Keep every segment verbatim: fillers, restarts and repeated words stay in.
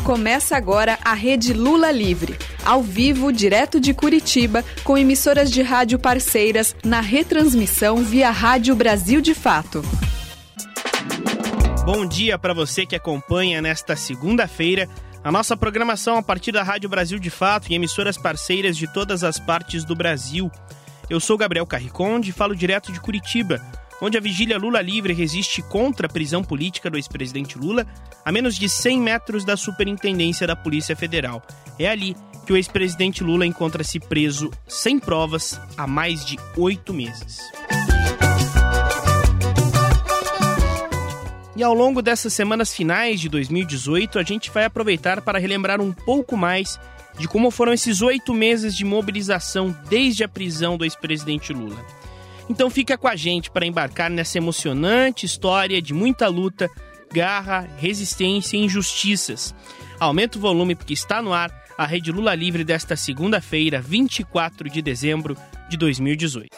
Começa agora a Rede Lula Livre, ao vivo, direto de Curitiba, com emissoras de rádio parceiras, na retransmissão via Rádio Brasil de Fato. Bom dia para você que acompanha nesta segunda-feira a nossa programação a partir da Rádio Brasil de Fato e emissoras parceiras de todas as partes do Brasil. Eu sou Gabriel Carriconde e falo direto de Curitiba, onde a vigília Lula Livre resiste contra a prisão política do ex-presidente Lula a menos de cem metros da Superintendência da Polícia Federal. É ali que o ex-presidente Lula encontra-se preso sem provas há mais de oito meses. E ao longo dessas semanas finais de dois mil e dezoito, a gente vai aproveitar para relembrar um pouco mais de como foram esses oito meses de mobilização desde a prisão do ex-presidente Lula. Então fica com a gente para embarcar nessa emocionante história de muita luta, garra, resistência e injustiças. Aumenta o volume porque está no ar a Rede Lula Livre desta segunda-feira, vinte e quatro de dezembro de dois mil e dezoito.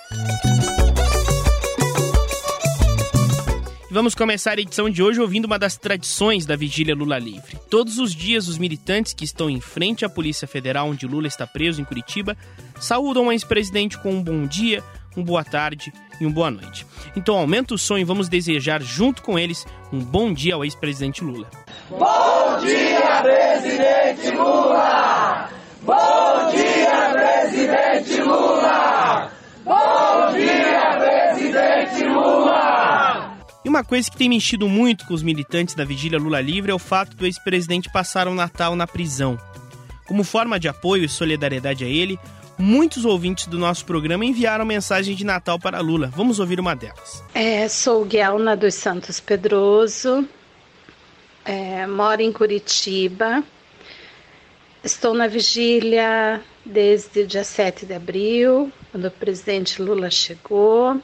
E vamos começar a edição de hoje ouvindo uma das tradições da vigília Lula Livre. Todos os dias, os militantes que estão em frente à Polícia Federal, onde Lula está preso, em Curitiba, saúdam o ex-presidente com um bom dia, uma boa tarde e uma boa noite. Então aumenta o som e vamos desejar junto com eles um bom dia ao ex-presidente Lula. Bom dia, presidente Lula! Bom dia, presidente Lula! Bom dia, presidente Lula! E uma coisa que tem mexido muito com os militantes da vigília Lula Livre é o fato do ex-presidente passar o Natal na prisão. Como forma de apoio e solidariedade a ele, muitos ouvintes do nosso programa enviaram mensagem de Natal para Lula. Vamos ouvir uma delas. É, sou Guelna dos Santos Pedroso, é, moro em Curitiba, estou na vigília desde o dia sete de abril, quando o presidente Lula chegou.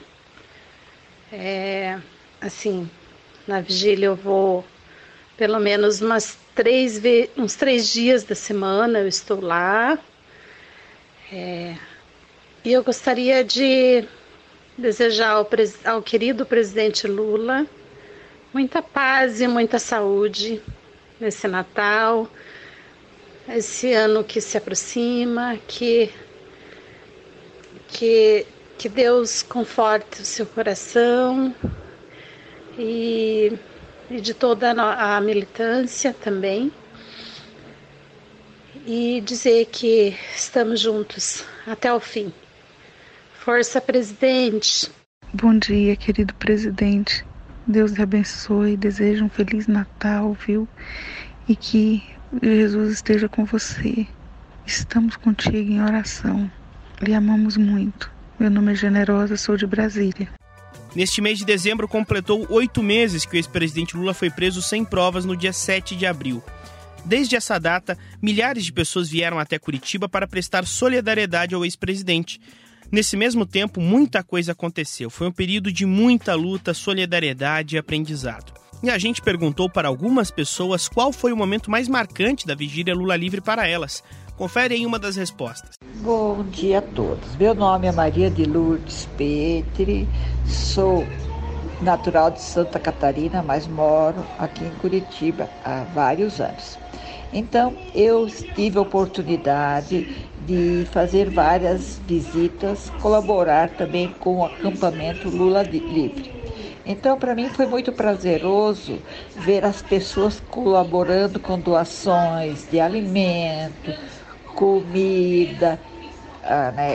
É, assim, na vigília eu vou pelo menos umas três, uns três dias da semana, eu estou lá. É, e eu gostaria de desejar ao, pres- ao querido presidente Lula muita paz e muita saúde nesse Natal, esse ano que se aproxima, que, que, que Deus conforte o seu coração e, e de toda a militância também. E dizer que estamos juntos até o fim. Força, presidente! Bom dia, querido presidente. Deus te abençoe. Desejo um Feliz Natal, viu? E que Jesus esteja com você. Estamos contigo em oração. Lhe amamos muito. Meu nome é Generosa, sou de Brasília. Neste mês de dezembro, completou oito meses que o ex-presidente Lula foi preso sem provas no dia sete de abril. Desde essa data, milhares de pessoas vieram até Curitiba para prestar solidariedade ao ex-presidente. Nesse mesmo tempo, muita coisa aconteceu. Foi um período de muita luta, solidariedade e aprendizado. E a gente perguntou para algumas pessoas qual foi o momento mais marcante da vigília Lula Livre para elas. Confere aí uma das respostas. Bom dia a todos. Meu nome é Maria de Lourdes Petri, sou natural de Santa Catarina, mas moro aqui em Curitiba há vários anos. Então, eu tive a oportunidade de fazer várias visitas, colaborar também com o acampamento Lula Livre. Então, para mim foi muito prazeroso ver as pessoas colaborando com doações de alimento, comida, ah, né,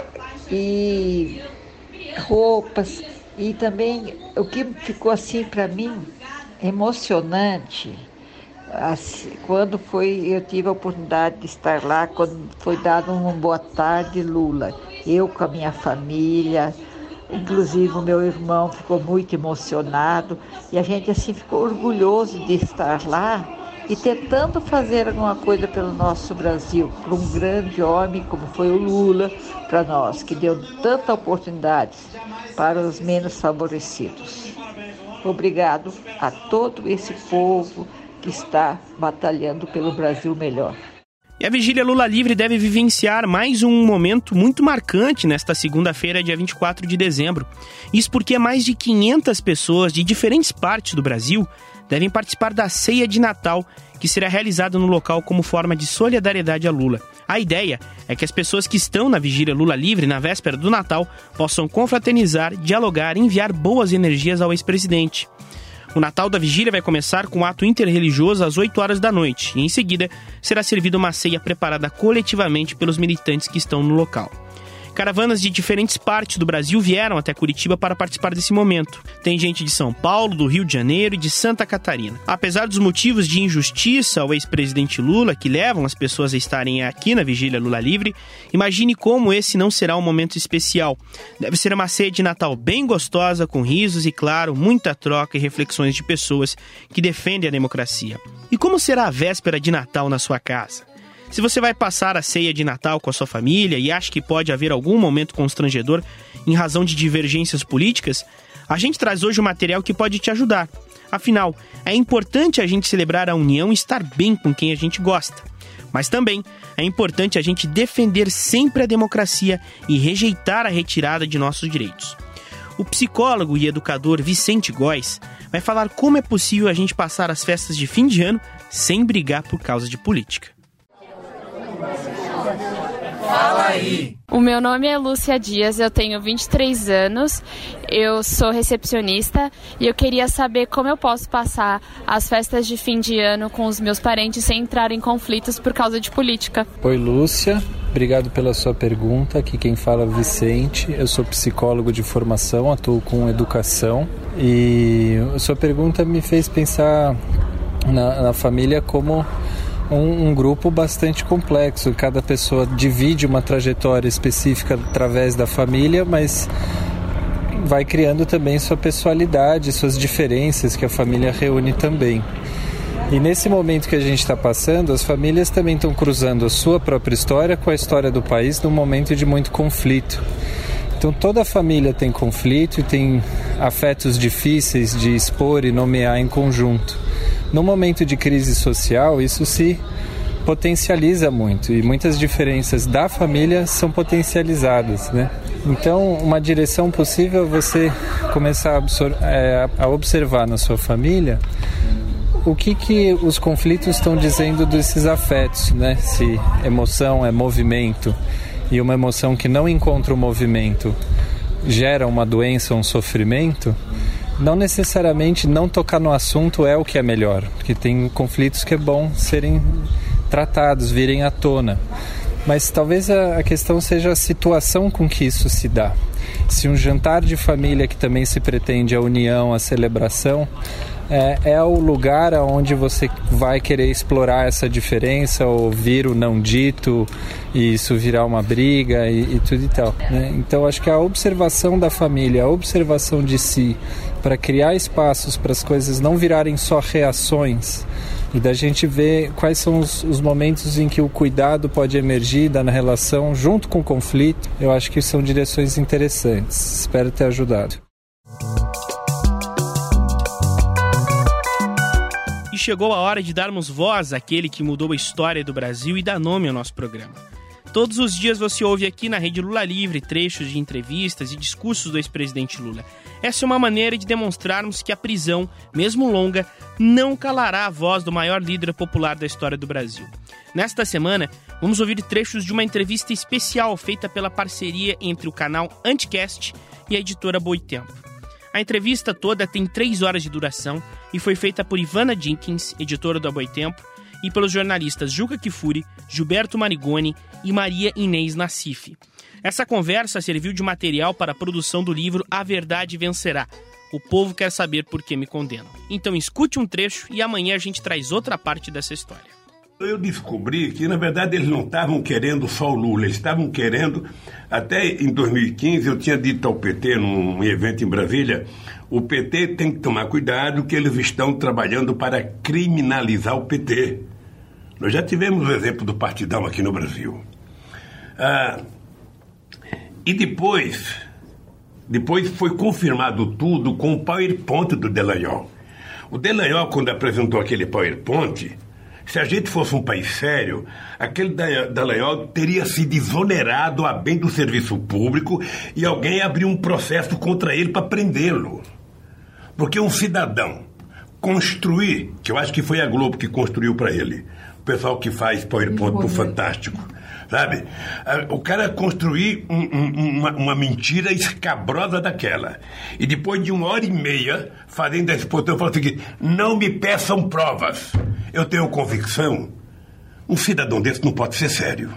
e roupas. E também o que ficou assim para mim emocionante, assim, quando foi, eu tive a oportunidade de estar lá, quando foi dado uma boa tarde Lula, eu com a minha família, inclusive o meu irmão ficou muito emocionado e a gente assim ficou orgulhoso de estar lá e tentando fazer alguma coisa pelo nosso Brasil, para um grande homem como foi o Lula para nós, que deu tanta oportunidade para os menos favorecidos. Obrigado a todo esse povo que está batalhando pelo Brasil melhor. E a vigília Lula Livre deve vivenciar mais um momento muito marcante nesta segunda-feira, dia vinte e quatro de dezembro. Isso porque mais de quinhentas pessoas de diferentes partes do Brasil devem participar da ceia de Natal, que será realizado no local como forma de solidariedade a Lula. A ideia é que as pessoas que estão na vigília Lula Livre na véspera do Natal possam confraternizar, dialogar e enviar boas energias ao ex-presidente. O Natal da Vigília vai começar com um ato interreligioso às oito horas da noite e, em seguida, será servida uma ceia preparada coletivamente pelos militantes que estão no local. Caravanas de diferentes partes do Brasil vieram até Curitiba para participar desse momento. Tem gente de São Paulo, do Rio de Janeiro e de Santa Catarina. Apesar dos motivos de injustiça ao ex-presidente Lula que levam as pessoas a estarem aqui na Vigília Lula Livre, imagine como esse não será um momento especial. Deve ser uma ceia de Natal bem gostosa, com risos e, claro, muita troca e reflexões de pessoas que defendem a democracia. E como será a véspera de Natal na sua casa? Se você vai passar a ceia de Natal com a sua família e acha que pode haver algum momento constrangedor em razão de divergências políticas, a gente traz hoje um material que pode te ajudar. Afinal, é importante a gente celebrar a união e estar bem com quem a gente gosta. Mas também é importante a gente defender sempre a democracia e rejeitar a retirada de nossos direitos. O psicólogo e educador Vicente Góes vai falar como é possível a gente passar as festas de fim de ano sem brigar por causa de política. Fala aí! O meu nome é Lúcia Dias, eu tenho vinte e três anos, eu sou recepcionista e eu queria saber como eu posso passar as festas de fim de ano com os meus parentes sem entrar em conflitos por causa de política. Oi, Lúcia, obrigado pela sua pergunta. Aqui quem fala é Vicente, eu sou psicólogo de formação, atuo com educação e a sua pergunta me fez pensar na, na família como Um, um grupo bastante complexo. Cada pessoa divide uma trajetória específica através da família, mas vai criando também sua pessoalidade, suas diferenças que a família reúne também. E nesse momento que a gente está passando, as famílias também estão cruzando a sua própria história com a história do país num momento de muito conflito. Então toda a família tem conflito e tem afetos difíceis de expor e nomear em conjunto. No momento de crise social, isso se potencializa muito e muitas diferenças da família são potencializadas, né? Então, uma direção possível é você começar a, absor- é, a observar na sua família o que, que os conflitos estão dizendo desses afetos, né? Se emoção é movimento e uma emoção que não encontra o movimento gera uma doença, um sofrimento, não necessariamente não tocar no assunto é o que é melhor, porque tem conflitos que é bom serem tratados, virem à tona. Mas talvez a, a questão seja a situação com que isso se dá. Se um jantar de família que também se pretende a união, a celebração, é, é o lugar onde você vai querer explorar essa diferença, ouvir o não dito e isso virar uma briga e, e tudo e tal, né? Então acho que a observação da família, a observação de si, para criar espaços para as coisas não virarem só reações e da gente ver quais são os, os momentos em que o cuidado pode emergir na relação junto com o conflito, eu acho que são direções interessantes. Espero ter ajudado. E chegou a hora de darmos voz àquele que mudou a história do Brasil e dá nome ao nosso programa. Todos os dias você ouve aqui na Rede Lula Livre trechos de entrevistas e discursos do ex-presidente Lula. Essa é uma maneira de demonstrarmos que a prisão, mesmo longa, não calará a voz do maior líder popular da história do Brasil. Nesta semana, vamos ouvir trechos de uma entrevista especial feita pela parceria entre o canal Anticast e a editora Boitempo. A entrevista toda tem três horas de duração e foi feita por Ivana Jenkins, editora da Boitempo, e pelos jornalistas Juca Kifuri, Gilberto Marigoni e Maria Inês Nassif. Essa conversa serviu de material para a produção do livro A Verdade Vencerá. O povo quer saber por que me condenam. Então escute um trecho e amanhã a gente traz outra parte dessa história. Eu descobri que, na verdade, eles não estavam querendo só o Lula, eles estavam querendo, até em dois mil e quinze, eu tinha dito ao P T, num evento em Brasília, o P T tem que tomar cuidado que eles estão trabalhando para criminalizar o P T. Nós já tivemos o exemplo do Partidão aqui no Brasil. Ah, e depois, depois foi confirmado tudo com o PowerPoint do Dallagnol. O Dallagnol, quando apresentou aquele PowerPoint, se a gente fosse um país sério, aquele Dallagnol teria sido exonerado a bem do serviço público e alguém abriu um processo contra ele para prendê-lo. Porque um cidadão construir, que eu acho que foi a Globo que construiu para ele, o pessoal que faz PowerPoint pro Fantástico, sabe? O cara construir um, um, uma, uma mentira escabrosa daquela. E depois de uma hora e meia, fazendo a exposição, falou o seguinte: não me peçam provas. Eu tenho convicção, um cidadão desse não pode ser sério.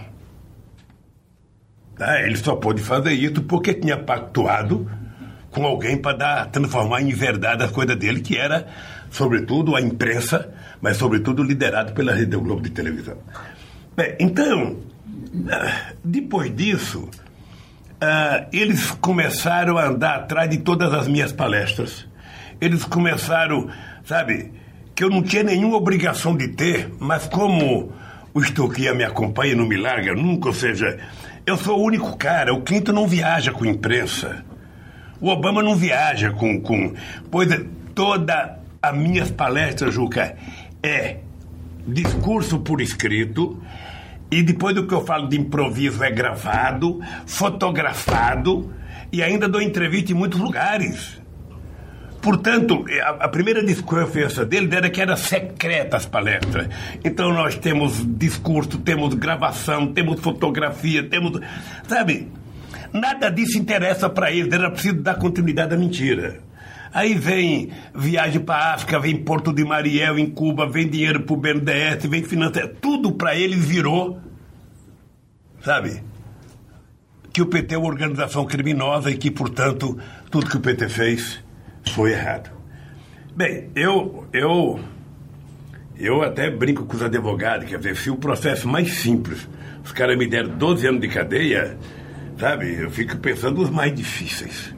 Tá? Ele só pôde fazer isso porque tinha pactuado com alguém para dar, transformar em verdade as coisas dele, que era, sobretudo, a imprensa, mas, sobretudo, liderado pela Rede Globo de televisão. Bem, então, depois disso, uh, eles começaram a andar atrás de todas as minhas palestras. Eles começaram, sabe, que eu não tinha nenhuma obrigação de ter, mas como o Estoquia me acompanha e não me larga nunca, ou seja, eu sou o único cara, o Clinton não viaja com imprensa. O Obama não viaja com... com pois é, todas as minhas palestras, Juca, é discurso por escrito, e depois do que eu falo de improviso é gravado, fotografado, e ainda dou entrevista em muitos lugares. Portanto, a, a primeira desconfiança dele era que era secreta as palestras. Então nós temos discurso, temos gravação, temos fotografia, temos... Sabe... Nada disso interessa para eles, era preciso dar continuidade à mentira. Aí vem viagem para a África, vem Porto de Mariel em Cuba, vem dinheiro para o B N D E S, vem finanças, tudo para eles virou, sabe, que o P T é uma organização criminosa e que, portanto, tudo que o P T fez foi errado. Bem, eu, eu, eu até brinco com os advogados, quer dizer, se o processo mais simples, os caras me deram doze anos de cadeia... Sabe, eu fico pensando nos mais difíceis.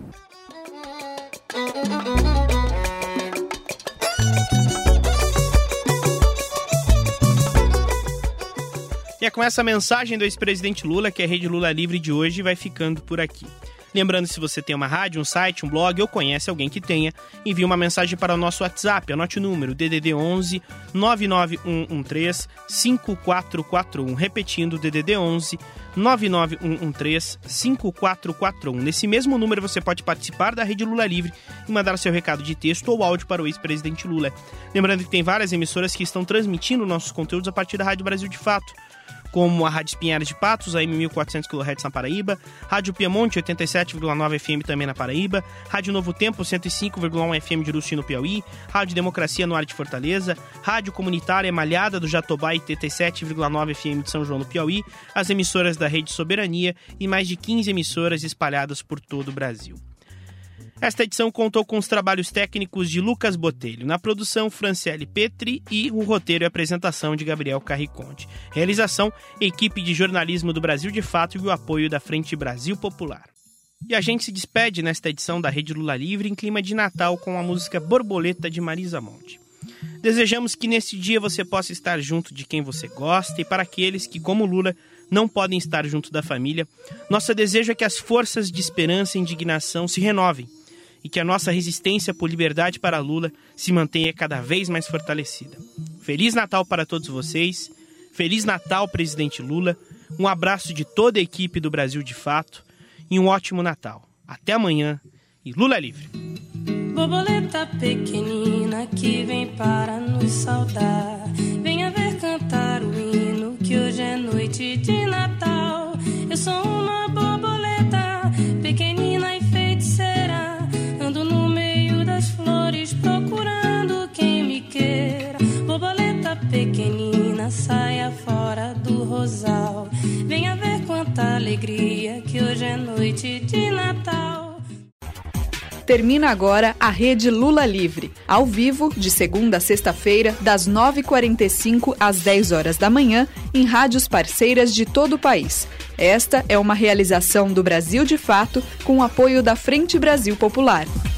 E é com essa mensagem do ex-presidente Lula que a Rede Lula Livre de hoje vai ficando por aqui. Lembrando, se você tem uma rádio, um site, um blog ou conhece alguém que tenha, envie uma mensagem para o nosso WhatsApp. Anote o número D D D onze nove nove um um três cinco quatro quatro um. Repetindo, D D D onze nove nove um um três cinco quatro quatro um. Nesse mesmo número você pode participar da Rede Lula Livre e mandar seu recado de texto ou áudio para o ex-presidente Lula. Lembrando que tem várias emissoras que estão transmitindo nossos conteúdos a partir da Rádio Brasil de Fato, como a Rádio Espinhares de Patos, A M mil e quatrocentos quilohertz na Paraíba, Rádio Piemonte, oitenta e sete vírgula nove F M também na Paraíba, Rádio Novo Tempo, cento e cinco vírgula um F M de Uruçu no Piauí, Rádio Democracia no Ar de Fortaleza, Rádio Comunitária Malhada do Jatobá, oitenta e sete vírgula nove F M de São João no Piauí, as emissoras da Rede Soberania e mais de quinze emissoras espalhadas por todo o Brasil. Esta edição contou com os trabalhos técnicos de Lucas Botelho, na produção Franciele Petri e o roteiro e apresentação de Gabriel Carriconde. Realização, equipe de jornalismo do Brasil de Fato e o apoio da Frente Brasil Popular. E a gente se despede nesta edição da Rede Lula Livre em clima de Natal com a música Borboleta de Marisa Monte. Desejamos que neste dia você possa estar junto de quem você gosta e para aqueles que, como Lula, não podem estar junto da família, nosso desejo é que as forças de esperança e indignação se renovem e que a nossa resistência por liberdade para Lula se mantenha cada vez mais fortalecida. Feliz Natal para todos vocês, Feliz Natal, presidente Lula, um abraço de toda a equipe do Brasil de Fato e um ótimo Natal. Até amanhã e Lula livre! Borboleta pequenina que vem para nos saudar, venha ver cantar o hino que hoje é noite de Natal. Eu sou uma borboleta pequenina e feiticeira, ando no meio das flores procurando quem me queira. Borboleta pequenina, saia fora do rosal, venha ver quanta alegria que hoje é noite de Natal. Termina agora a Rede Lula Livre, ao vivo, de segunda a sexta-feira, das nove e quarenta e cinco às dez horas da manhã, em rádios parceiras de todo o país. Esta é uma realização do Brasil de Fato, com o apoio da Frente Brasil Popular.